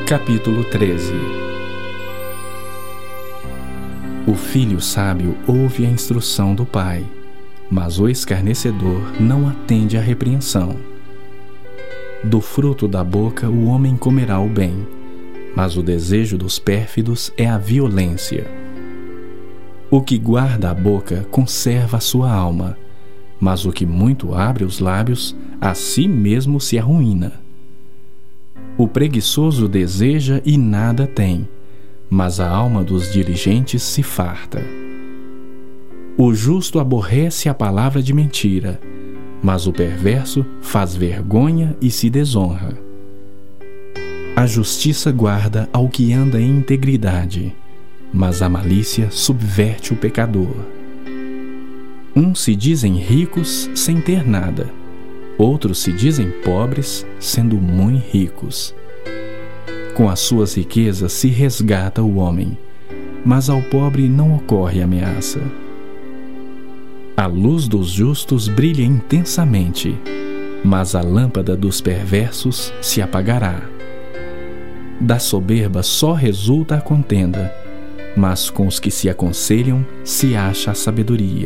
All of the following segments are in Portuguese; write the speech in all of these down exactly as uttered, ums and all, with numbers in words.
Capítulo treze. O filho sábio ouve a instrução do pai, mas o escarnecedor não atende à repreensão. Do fruto da boca o homem comerá o bem, mas o desejo dos pérfidos é a violência. O que guarda a boca conserva a sua alma, mas o que muito abre os lábios, a si mesmo se arruína. O preguiçoso deseja e nada tem, mas a alma dos diligentes se farta. O justo aborrece a palavra de mentira, mas o perverso faz vergonha e se desonra. A justiça guarda ao que anda em integridade, mas a malícia subverte o pecador. Uns se dizem ricos sem ter nada, outros se dizem pobres sendo muito ricos. Com as suas riquezas se resgata o homem, mas ao pobre não ocorre ameaça. A luz dos justos brilha intensamente, mas a lâmpada dos perversos se apagará. Da soberba só resulta a contenda, mas com os que se aconselham se acha a sabedoria.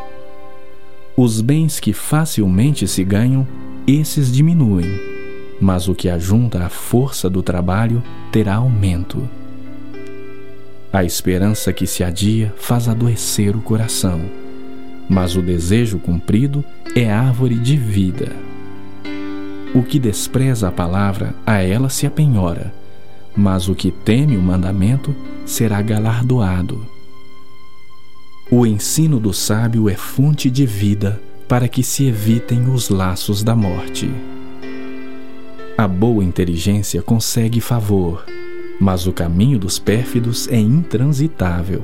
Os bens que facilmente se ganham, esses diminuem, mas o que ajunta a força do trabalho terá aumento. A esperança que se adia faz adoecer o coração, mas o desejo cumprido é árvore de vida. O que despreza a palavra, a ela se apenhora, mas o que teme o mandamento será galardoado. O ensino do sábio é fonte de vida para que se evitem os laços da morte. A boa inteligência consegue favor, mas o caminho dos pérfidos é intransitável.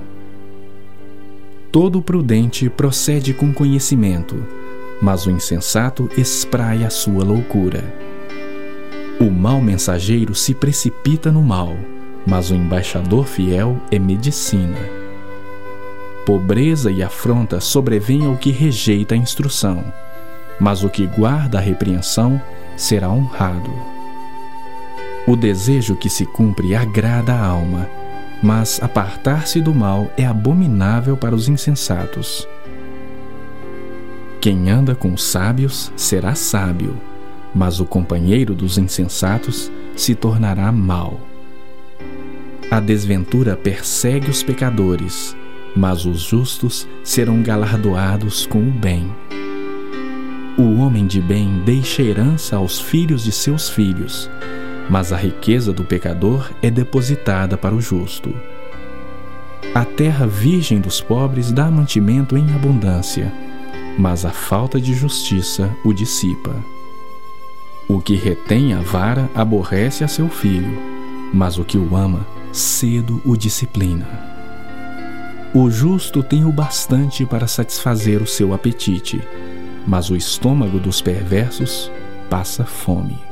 Todo prudente procede com conhecimento, mas o insensato espraia a sua loucura. O mau mensageiro se precipita no mal, mas o embaixador fiel é medicina. Pobreza e afronta sobrevêm ao que rejeita a instrução, mas o que guarda a repreensão será honrado. O desejo que se cumpre agrada a alma, mas apartar-se do mal é abominável para os insensatos. Quem anda com os sábios será sábio, mas o companheiro dos insensatos se tornará mau. A desventura persegue os pecadores, mas os justos serão galardoados com o bem. O homem de bem deixa herança aos filhos de seus filhos, mas a riqueza do pecador é depositada para o justo. A terra virgem dos pobres dá mantimento em abundância, mas a falta de justiça o dissipa. O que retém a vara aborrece a seu filho, mas o que o ama cedo o disciplina. O justo tem o bastante para satisfazer o seu apetite, mas o estômago dos perversos passa fome.